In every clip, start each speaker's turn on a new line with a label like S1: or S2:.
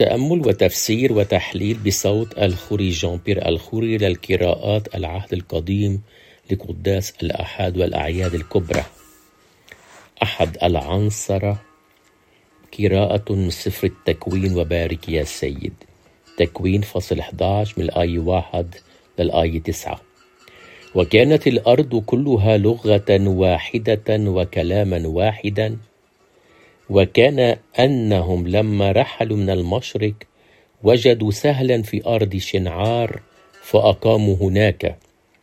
S1: تأمل وتفسير وتحليل بصوت الخوري جان بيير الخوري للقراءات العهد القديم لقداس الأحد والأعياد الكبرى. أحد العنصرة، قراءة من سفر التكوين. وبارك يا سيد. تكوين فصل 11 من الآية 1 للآية 9. وكانت الأرض كلها لغة واحدة وكلاما واحدا. وكان أنهم لما رحلوا من المشرق وجدوا سهلا في أرض شنعار فأقاموا هناك.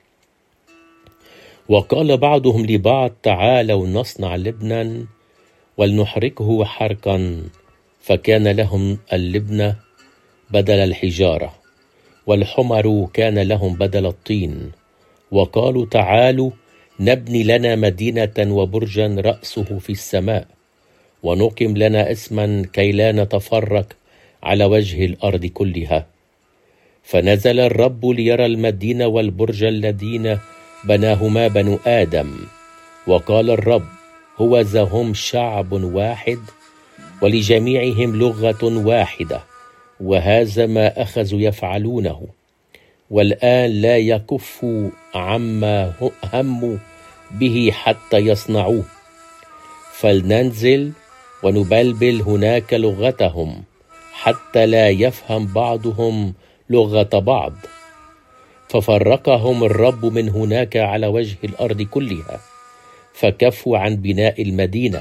S1: وقال بعضهم لبعض: تعالوا نصنع لبنا ولنحرقه حرقا. فكان لهم اللبنة بدل الحجارة، والحمر كان لهم بدل الطين. وقالوا: تعالوا نبني لنا مدينة وبرجا رأسه في السماء، ونقم لنا اسما كي لا نتفرق على وجه الأرض كلها. فنزل الرب ليرى المدينة والبرج الذين بناهما بنو آدم. وقال الرب: هوذا هم شعب واحد ولجميعهم لغة واحدة، وهذا ما أخذوا يفعلونه. والآن لا يكفوا عما هموا به حتى يصنعوه. فلننزل ونبلبل هناك لغتهم حتى لا يفهم بعضهم لغة بعض. ففرقهم الرب من هناك على وجه الأرض كلها، فكفوا عن بناء المدينة.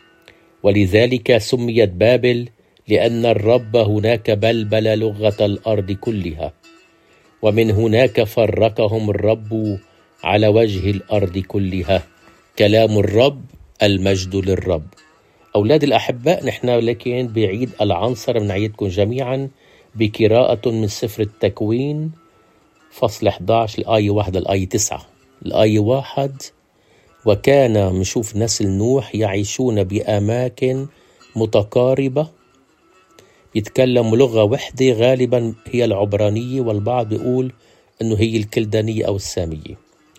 S1: ولذلك سميت بابل، لأن الرب هناك بلبل لغة الأرض كلها. ومن هناك فرقهم الرب على وجه الأرض كلها. كلام الرب، المجد للرب. أولاد الأحباء، نحن لكن بعيد العنصر بنعيدكم جميعا بقراءة من سفر التكوين فصل 11 الآية 1 الآية 9. الآية 1: وكان منشوف نسل نوح يعيشون بأماكن متقاربة، يتكلموا لغة وحدة غالبا هي العبرانية، والبعض بيقول أنه هي الكلدانية أو السامية.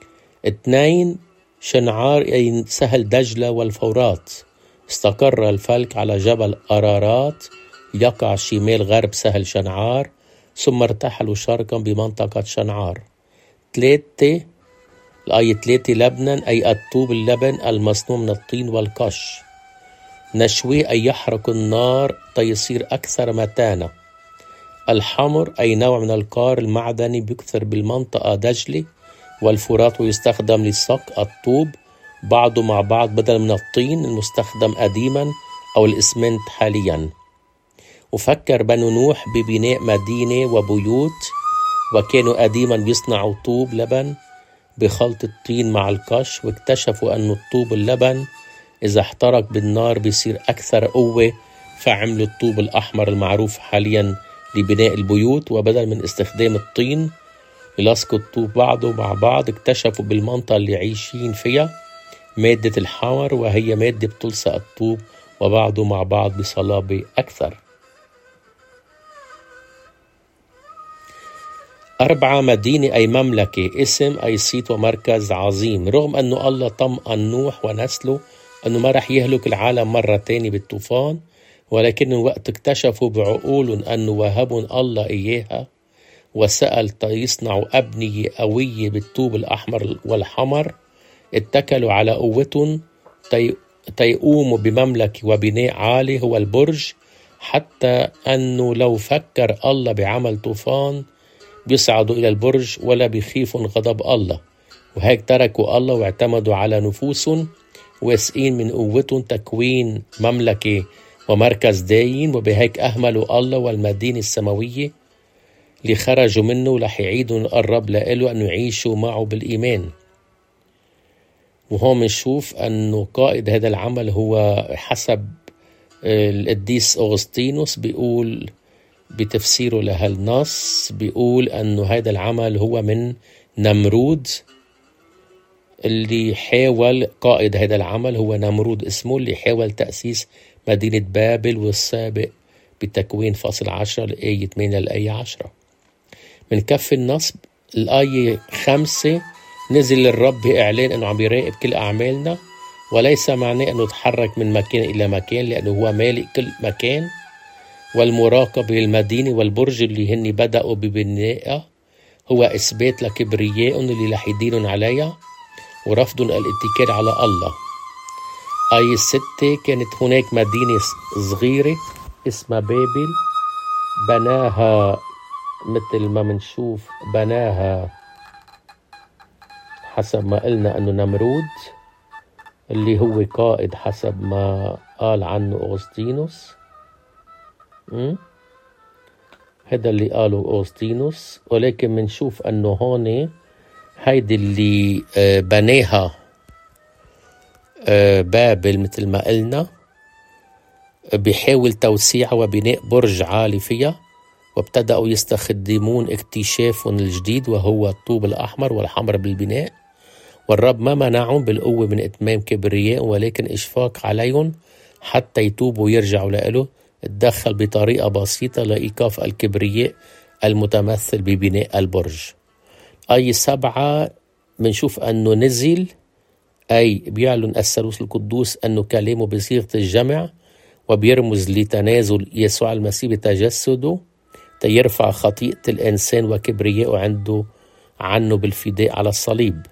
S1: 2: شنعار أي سهل دجلة والفورات. استقر الفلك على جبل أرارات يقع شمال غرب سهل شنعار، ثم ارتحلوا شرقا بمنطقة شنعار. 3: الآية 3: لبنا أي الطوب اللبن المصنوع من الطين والقش. نشوي أي يحرق النار تيصير أكثر متانة. الحمر أي نوع من القار المعدني بيكثر بالمنطقة دجلة والفرات، ويستخدم لصق الطوب بعضه مع بعض بدل من الطين المستخدم قديما أو الإسمنت حاليا. وفكر بنو نوح ببناء مدينة وبيوت، وكانوا قديما بيصنعوا طوب لبن بخلط الطين مع القش، واكتشفوا أن الطوب اللبن إذا احترق بالنار بيصير أكثر قوة، فعملوا الطوب الأحمر المعروف حاليا لبناء البيوت. وبدل من استخدام الطين يلصقوا الطوب بعضه مع بعض، اكتشفوا بالمنطقة اللي عايشين فيها مادة الحمر، وهي مادة بتلصق الطوب وبعضه مع بعض بصلابة أكثر. 4: مدينة أي مملكة، اسم أي صيت ومركز عظيم. رغم أنه الله طمأن نوح ونسله أنه ما رح يهلك العالم مرة تاني بالطوفان، ولكن وقت اكتشفوا بعقولهم أنه وهبهم الله إياها وسأل يصنعوا أبنية قوية بالطوب الأحمر والحمر، اتكلوا على قوتهم تيقوموا بمملكة وبناء عالي هو البرج، حتى أنه لو فكر الله بعمل طوفان بيصعدوا إلى البرج ولا بيخيفوا غضب الله. وهيك تركوا الله واعتمدوا على نفوسهم، واثقين من قوتهم تكوين مملكة ومركز داين، وبهيك أهملوا الله والمدينة السماوية اللي خرجوا منه رح يعيدوا الرب لإله أنه يعيشوا معه بالإيمان. وهون منشوف أنه قائد هذا العمل هو حسب القديس أغسطينوس، بيقول بتفسيره لهالنص، بيقول أنه هذا العمل هو من نمرود، اللي حاول قائد هذا العمل هو نمرود اسمه، اللي حاول تأسيس مدينة بابل، والسابق بتكوين فصل 10 الآية 8 للآية 10. من كف النصب الآية 5: نزل الرب بإعلان أنه عم يراقب كل أعمالنا، وليس معناه أنه تحرك من مكان إلى مكان، لأنه هو مالك كل مكان. والمراقبة للمدينة والبرج اللي هن بدأوا ببنائها هو إثبات لكبريائهم اللي رح يدينون عليها ورفضهم الاتكال على الله. آية 6 كانت هناك مدينة صغيرة اسمها بابل، بناها مثل ما منشوف بناها حسب ما قلنا أنه نمرود اللي هو قائد حسب ما قال عنه أغسطينوس. هذا اللي قاله أغسطينوس، ولكن منشوف أنه هون هيدي اللي بناها بابل مثل ما قلنا بيحاول توسيعها وبناء برج عالي فيها، وابتدأوا يستخدمون اكتشافهم الجديد وهو الطوب الأحمر والحمر بالبناء، والرب ما منعهم بالقوة من إتمام كبرياء ولكن إشفاق عليهم حتى يتوبوا ويرجعوا لإله. اتدخل بطريقة بسيطة لإيقاف الكبرياء المتمثل ببناء البرج. آية 7 منشوف أنه نزل، أي بيعلن الثالوث القدوس أنه كلامه بصيغة الجمع وبيرمز لتنازل يسوع المسيح بتجسده تيرفع خطيئة الإنسان وكبرياءه عنه بالفداء على الصليب.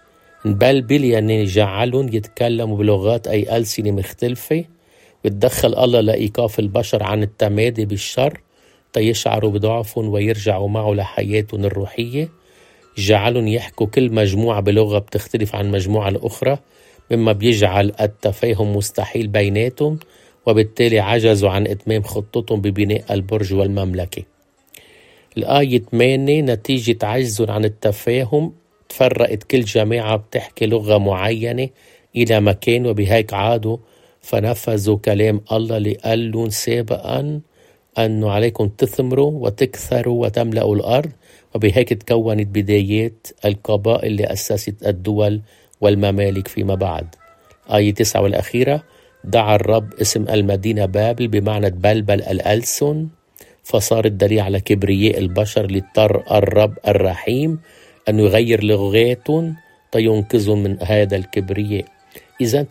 S1: نبلبل يعني جعلهم يتكلموا بلغات أي ألسنة مختلفة، ويتدخل الله لإيقاف البشر عن التمادي بالشر تيشعروا بضعفهم ويرجعوا معه لحياتهم الروحية. جعلهم يحكوا كل مجموعة بلغة بتختلف عن مجموعة الأخرى، مما بيجعل التفاهم مستحيل بيناتهم، وبالتالي عجزوا عن إتمام خطتهم ببناء البرج والمملكة. الآية 8 نتيجة عجزهم عن التفاهم تفرقت كل جماعة بتحكي لغة معينة إلى مكان، وبهيك عادوا فنفذوا كلام الله اللي قال لهم سابقا أنه عليكم تثمروا وتكثروا وتملأوا الأرض، وبهيك تكونت بدايات القبائل اللي أسست الدول والممالك فيما بعد. آية 9 والأخيرة دعا الرب اسم المدينة بابل بمعنى تبلبل الألسن، فصار الدليل على كبرياء البشر لاضطر الرب الرحيم أن يغير لغاتهم تينقذهم من هذا الكبرياء. إذا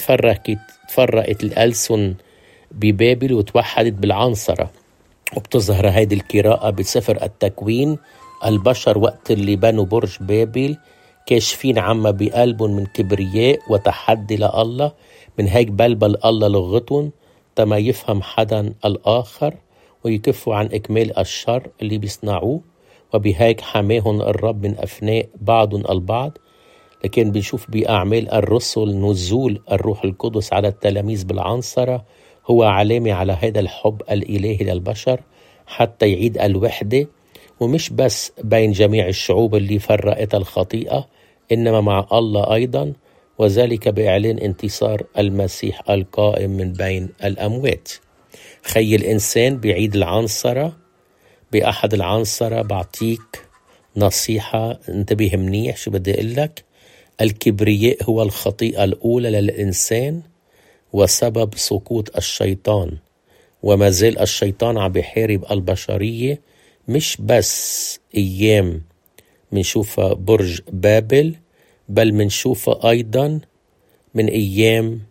S1: تفرقت الألسن ببابل وتوحدت بالعنصرة، وبتظهر هذه القراءة بسفر التكوين. البشر وقت اللي بنوا برج بابل كاشفين عما بقلبهم من كبرياء وتحدي لله، من هيك بلبل الله لغتهم تما يفهم حدا الآخر ويكفوا عن إكمال الشر اللي بيصنعوه، وبهيك حماهم الرب من أفناء بعضهم البعض. لكن بنشوف بأعمال الرسل نزول الروح القدس على التلاميذ بالعنصرة هو علامة على هذا الحب الإلهي للبشر حتى يعيد الوحدة، ومش بس بين جميع الشعوب اللي فرقتها الخطيئة، إنما مع الله أيضا، وذلك بإعلان انتصار المسيح القائم من بين الأموات. خي الإنسان بعيد العنصرة بأحد العنصرة بعطيك نصيحة، انتبه منيح شو بدي أقولك. الكبرياء هو الخطيئة الأولى للإنسان وسبب سقوط الشيطان، وما زال الشيطان عم بيحارب البشرية، مش بس أيام منشوفها برج بابل، بل منشوفها أيضا من أيام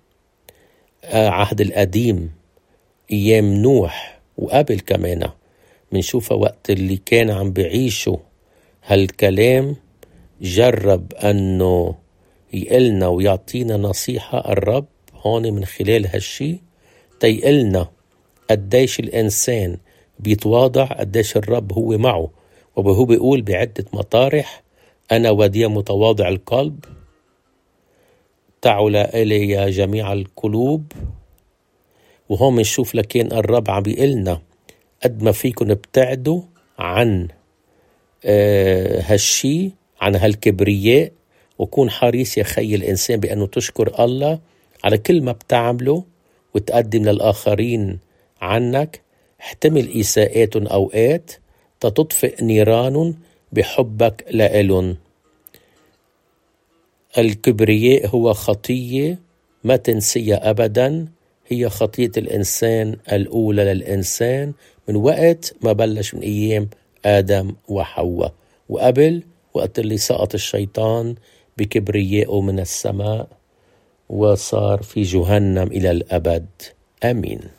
S1: عهد القديم، أيام نوح وقبل كمان منشوفها وقت اللي كان عم بيعيشوا هالكلام. جرب أنه يقلنا ويعطينا نصيحة الرب هون من خلال هالشي تيقلنا قديش الإنسان بيتواضع، قديش الرب هو معه، وهو بيقول بعدة مطارح أنا وديع متواضع القلب، تعالوا إلي يا جميع القلوب. وهون منشوف لكن الرب عم بيقلنا قد ما فيكن ابتعدوا عن هالشي، عن هالكبرياء، وكون حريص يا خي الإنسان بأنه تشكر الله على كل ما بتعمله وتقدم للآخرين عنك. احتمل إساءات أوقات تطفئ نيران بحبك لإلن. الكبرياء هو خطية ما تنسيها أبدا، هي خطية الإنسان الأولى للإنسان من وقت ما بلش من أيام آدم وحواء، وقبل وقت اللي سقط الشيطان بكبريائه من السماء وصار في جهنم إلى الأبد. آمين.